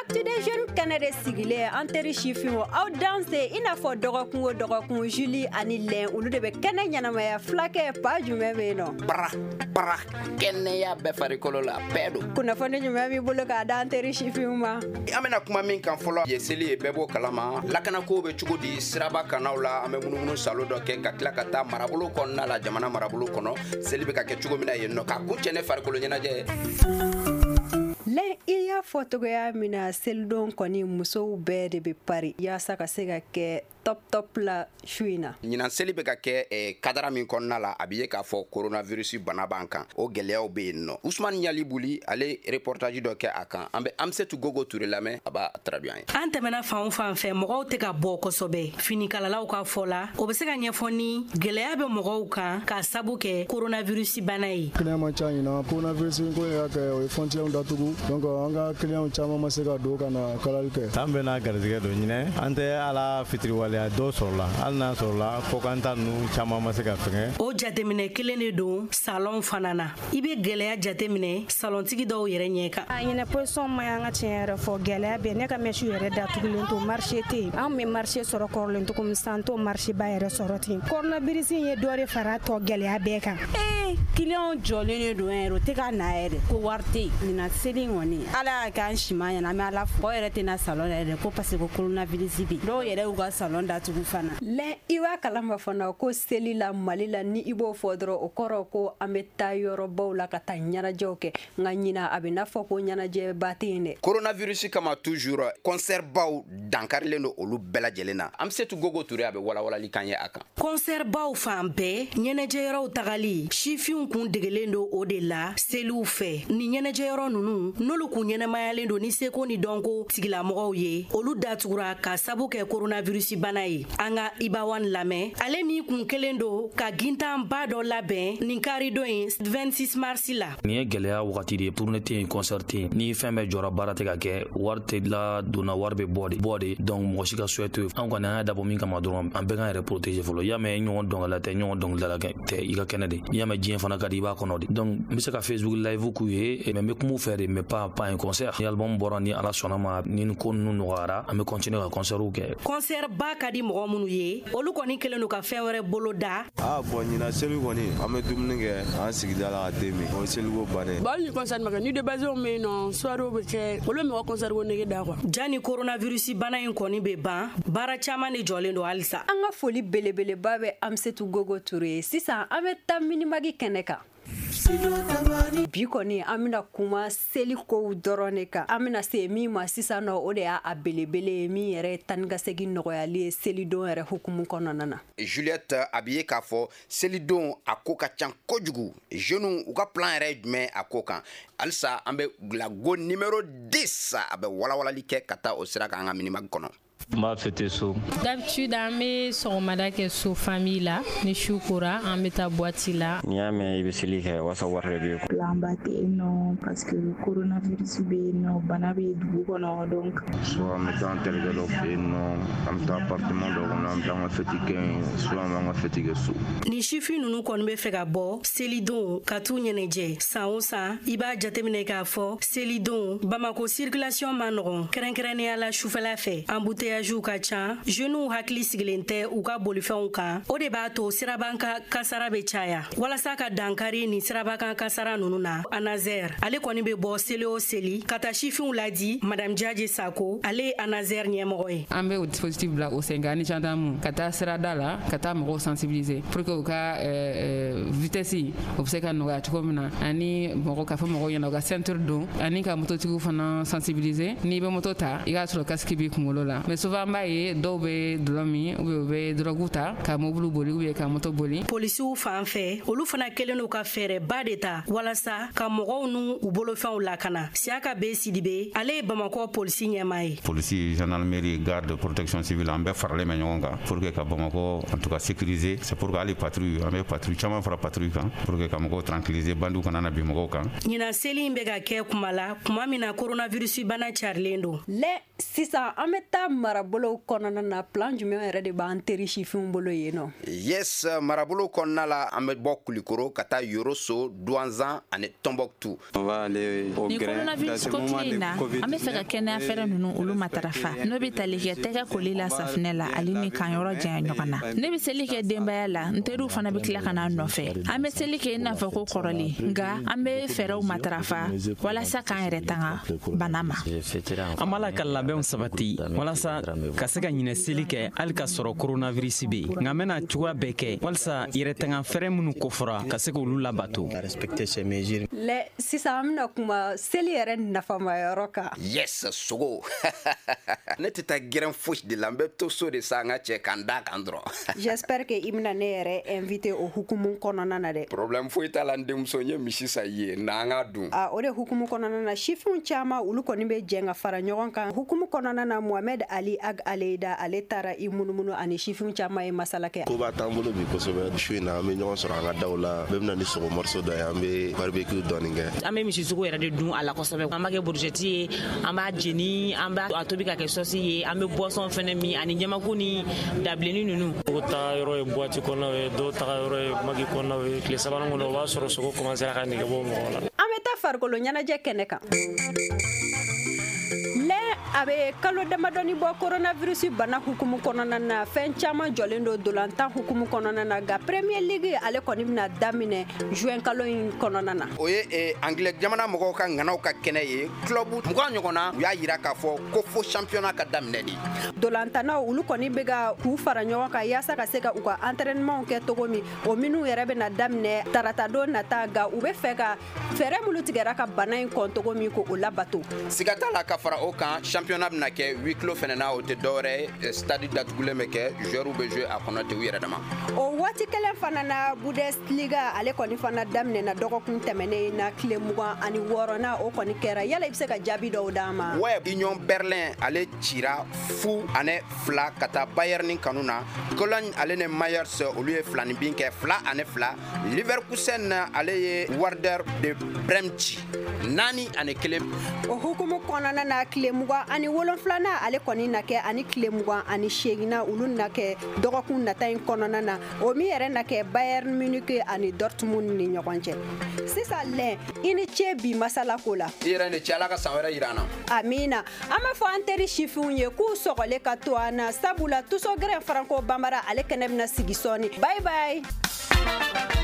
Actu des jeunes kɛnɛ de sigilen an teri sifinw aw danse i n'a fɔ dɔgɔkun o dɔgɔkun Julie ani Lɛn olu de bɛ kɛnɛ ɲɛnamaya fulakɛ pa jumɛn bɛ yen nɔ para kɛnɛya bɛɛ farikolo la bɛɛ don kunnafoni jumɛn b'i bolo k'a da an teri sifinw ma an bɛna kuma min kan fɔlɔ ye seli ye bɛɛ b'o kalama lakanako bɛ cogo di siraba kanaw la an bɛ munumunu salo dɔ kɛ ka tila ka taa marabolo kɔnɔna la jamana marabolo kɔnɔ seli bɛ ka kɛ cogo min na yen nɔ k'a kun cɛ ne farikolo ɲɛnajɛ Lɛn i y'a fɔ togoya min na selidon kɔni musow bɛɛ de bɛ pari yaasa ka se ka kɛ top la su in na ɲinan seli bɛ ka kɛ kadara min kɔnɔna la a bɛ ye k'a fɔ coronavirus bana b'an kan o gɛlɛyaw bɛ yen nɔ Usmane Ɲali Buli ale reportage dɔ kɛ a kan an bɛ Amsetu Gogo Ture lamɛn a b'a traduit an ye an tɛmɛna fan o fan fɛ mɔgɔw tɛ ka bɔ kosɛbɛ finikalalaw ka fɔ la o bɛ se ka ɲɛfɔ ni gɛlɛya bɛ mɔgɔw kan ka sabu kɛ coronavirus bana ye client man ca ɲina coronavirus ko y'a kɛ o ye frontière datugu donc an ka client caman ma se ka don ka na kalali kɛ an bɛ n'a garijɛgɛ don ɲinɛ an tɛ ala fitiriwaleya dɔ sɔrɔla hali n'a sɔrɔla fo k'an ta ninnu caman ma se ka fɛngɛ o jateminɛ kelen de don salon fana na i bɛ gɛlɛya jateminɛ salontigi dɔw yɛrɛ ɲɛ kan a ɲinɛ position ma y'an ka tiɲɛ yɛrɛ fɔ gɛlɛya bɛ ne ka mɛsiw yɛrɛ datugulen to marché tɛ yen an bɛ marché sɔrɔ kɔrɔlen cogo min san t'o marché ba yɛrɛ sɔrɔ ten coronavirus ye dɔ de fara tɔ gɛlɛya bɛɛ kan client jɔlen de don yɛrɛ o tɛ ka na yɛrɛ ko wari tɛ yen nin seli kɔni ala y'a k'an si ma ɲɛna an bɛ ala fɔ yɛrɛ tɛ na salon yɛrɛ ko parce que coronavirus bɛ dɔw yɛrɛ y'u ka salon datugu fana Lɛn i b'a kalama fana ko seli la Mali la ni i b'o fɔ dɔrɔn o kɔrɔ ko an bɛ taa yɔrɔbaw la ka taa ɲɛnajɛw kɛ nka ɲina a bɛ n'a fɔ ko ɲɛnajɛba tɛ yen dɛ coronavirus kama toujours concert baw dankarilen don olu bɛɛ lajɛlen na Amsetu Gogo Ture a bɛ walawalali kan ye a kan concert baw fan bɛɛ ɲɛnajɛyɔrɔw tagali sifinw kun degelen don o de la seliw fɛ ni ɲɛnajɛyɔrɔ ninnu n'olu kun ɲɛnamayalen don ni seko ni dɔnko tigilamɔgɔw ye olu datugura ka sabu kɛ coronavirus bana ye an ka Ibawan lamɛn ale min kun kelen don ka gintanba dɔ labɛn nin karidon ye 26 mars la nin ye gɛlɛya wagati de ye tournée tɛ yen concert tɛ yen ni fɛn bɛɛ jɔra baara tɛ ka kɛ wari tɛ la donna wari bɛ bɔ de donc mɔgɔ si ka souhait to an kɔni an y'a dabɔ min kama dɔrɔn an bɛɛ k'an yɛrɛ protéger fɔlɔ i y'a mɛn ɲɔgɔn dɔnkɛla tɛ ɲɔgɔn dɔnkilidala tɛ i ka kɛnɛ de n'i y'a mɛn diɲɛ fana ka di i b'a kɔnɔ de donc n bɛ se ka Facebook live k'u ye mais n bɛ kuma u fɛ de mais pas un concert ni album bɔra ni ala sɔnna ma ni ko ninnu nɔgɔyara an bɛ continuer ka concertw kɛ concert ba ka di mɔgɔ minnu ye olu kɔni kelen don ka fɛn wɛrɛ bolo da bon ɲina seli kɔni an bɛ dumuni kɛ an sigida la ka demi o seli ko bannen ba ni concert ma kɛ ni débasew bɛ yen nɔ soirew bɛ kɛ olu mɔgɔ concert ko nege da quoi jani coronavirus bana in kɔni bɛ ban baara caman de jɔlen don halisa an ka foli belebeleba bɛ Amsetu Gogo Ture sisan an bɛ taa minimagi kɛnɛ kan bi kɔni an bɛna kuma seli kow dɔrɔn de kan an bɛna se min ma sisan nɔ o de y'a belebele ye min yɛrɛ ye tani ka segin nɔgɔyali ye selidon yɛrɛ hukumu kɔnɔna na Juliette a bɛ ye k'a fɔ selidon a ko ka ca kojugu jeunes u ka plan yɛrɛ ye jumɛn a ko kan halisa an bɛ lago numéro 10 a bɛ walawalali kɛ ka taa o sira kan an ka minimagi kɔnɔ n b'a fêter so. D'habitude an bɛ sɔgɔmada kɛ so famille la ni su kora an bɛ taa boîte la. N'i y'a mɛn i bɛ seli kɛ wasa wari de bɛ yen. Plan ba tɛ yen nɔ parce que coronavirus bɛ yen nɔ bana bɛ dugu kɔnɔ donc. soit an bɛ taa an terikɛ dɔ fɛ yen nɔ an bɛ taa appartement dɔ kɔnɔ an bɛ taa an ka fêti kɛ yen soit an b'an ka fêti kɛ so. ni sifin ninnu kɔni bɛ fɛ ka bɔ selidon ka t'u ɲɛnajɛ san o san i b'a jateminɛ k'a fɔ selidon Bamako circulation ma nɔgɔn kɛrɛnkɛrɛnnenya la sufɛla fɛ embouteillage ka ca jeunes hakili sigilen tɛ u ka bolifɛnw kan o de b'a to sirabankan kasara bɛ caya walasa ka dankari ni sirabankan kasara ninnu na Anazer ale kɔni bɛ bɔ seli o seli ka taa sifinw ladi Madame Jaji Sako ale ye Anazer ɲɛmɔgɔ ye an bɛ o dispositif bila o sen kan ni gendarme ka taa sirada la ka taa mɔgɔw sensibiliser pour que u ka vitesse o bɛ se ka nɔgɔya cogo min na ani mɔgɔ ka fɔ mɔgɔw ɲɛna u ka ceinture don ani ka mototigiw fana sensibiliser n'i bɛ moto ta i k'a sɔrɔ casque b'i kunkolo la mais souvent an b'a ye dɔw bɛ dɔlɔ min ou bien u bɛ drogue ta ka mobile boli ou bien ka moto boli polisiw fan fɛ olu fana kelen don ka fɛɛrɛba de ta walasa ka mɔgɔw n'u bolofɛnw lakana Siaka B Sidibe ale ye Bamakɔ polisi ɲɛmaa ye polisi gendarmerie garde protection civile an bɛɛ faralen bɛ ɲɔgɔn kan pour que ka Bamakɔ en tout cas sécuriser c'est pour que hali patrouille an bɛ patrouille caman fara patrouille kan pour que ka mɔgɔw tranquilliser bandiw kana na bin mɔgɔw kan ɲinan seli in bɛ ka kɛ kuma la kuma min na coronavirus bana carilen don Lɛn sisan an bɛ taa mara marabolo kɔnɔna na plan jumɛn yɛrɛ de b'an teri sifinw bolo yen nɔ? Yes, marabolo kɔnɔna la an bɛ bɔ Kulikoro ka taa Yoroso, Douanzan ani Tombouctou. Ni coronavirus ko tile in na an bɛ fɛ ka kɛnɛya fɛɛrɛ ninnu olu matarafa n'o bɛ tali kɛ tɛgɛ koli la safinɛ la ale ni kan yɔrɔ janya ɲɔgɔn na. Ne bɛ seli kɛ denbaya la n teriw fana bɛ tila ka n'a nɔfɛ. An bɛ seli kɛ i n'a fɔ ko kɔrɔlen nka an bɛ fɛɛrɛw matarafa walasa k'an yɛrɛ tanga bana ma. An b'a la ka labɛnw sabati walasa ka se ka ɲinɛ seli kɛ hali ka sɔrɔ coronavirus bɛ yen nka an bɛna cogoya bɛɛ kɛ walasa yɛrɛtanga fɛɛrɛ minnu kofɔra ka se k'olu labato. Sisan an bɛna kuma seli yɛrɛ nafamayɔrɔ kan. Yes, sogo. Ne tɛ taa gɛrɛn fosi de la n bɛ to so de sa an ka cɛ k'an da kan dɔrɔn. J'espère que i bɛna ne yɛrɛ invité o hukumu kɔnɔna na dɛ. Problème foyi t'a la n denmuso n ye misi sa i ye n'an ka dun. O de hukumu kɔnɔna na sifinw caman olu kɔni bɛ jɛn ka fara ɲɔgɔn kan. Hukumu kɔnɔna na Mohamed Ali Ag Aleida ale taara i munumunu ani sifinw caman ye masala kɛ. Ko b'a t'an bolo bi kosɛbɛ su in na an bɛ ɲɔgɔn sɔrɔ an ka daw la bɛɛ bɛna ni sogo morceau dɔ ye an bɛ barbecue dɔɔni kɛ. An bɛ misi sogo yɛrɛ de dun a la kosɛbɛ. An b'a kɛ burujɛti ye an b'a jeni an b'a tobi ka kɛ sɔsi ye an bɛ boisson fɛnɛ min ani ɲamaku ni dabilenni ninnu. Dɔw ta yɔrɔ ye boîte kɔnɔnaw ye dɔw ta yɔrɔ ye magi kɔnɔnaw ye tile sabanan kɔnɔ o b'a sɔrɔ sogo commencera ka nege bɔ mɔgɔ la. An bɛ taa farikolo ɲɛnajɛ kɛnɛ kan. A bɛ kalo damadɔni bɔ coronavirus bana hukumu kɔnɔna na fɛn caman jɔlen don dolantan hukumu kɔnɔna na nka Premier League ale kɔni bɛna daminɛ juin kalo in kɔnɔna na. O ye Anglais jamana mɔgɔw ka ŋanaw ka kɛnɛ ye club 20 ɲɔgɔnna u y'a yira k'a fɔ ko fo championnat ka daminɛ de. Dolantannaw olu kɔni bɛ ka k'u fara ɲɔgɔn kan yaasa ka se ka u ka entraînement kɛ cogo min o minnu yɛrɛ bɛna daminɛ tarata don nata nka u bɛ fɛ ka fɛɛrɛ minnu tigɛra ka bana in kɔn cogo min ko o labato. Siga t'a la ka fara o kan championnat bɛna kɛ huis clos fɛnɛ na o tɛ dɔwɛrɛ ye stade datugulen bɛ kɛ joueurs bɛ jouer a kɔnɔ ten u yɛrɛ dama. O waati kelen fana na Bundesliga ale kɔni fana daminɛna dɔgɔkun tɛmɛnen na tile 26 o kɔni kɛra yala i bɛ se ka jaabi dɔw d'a ma. Ouais, Union Berlin ale cira fu ani 2 ka taa Bayern kanu na. Cologne ale ni Mayers olu ye filani bin kɛ 2 ani 2. Leverkusen ale ye Werder de Bremen 4 ani 1. O hukumu kɔnɔna na tile 27 ale kɔni na kɛ ani tile 28 olu na kɛ dɔgɔkun nata in kɔnɔna na o min yɛrɛ na kɛ Bayern Munich ani Dortmund ni ɲɔgɔn cɛ. Sisan lɛ i ni ce bi masala ko la. I yɛrɛ ni ce Ala ka san wɛrɛ yira an na. Amina. An b'a fɔ an teri sifinw ye k'u sɔgɔlen ka to an na sabula Tuso Gɛrɛn Franco Bambara ale kɛnɛ bɛna sigi sɔɔni. Bye bye.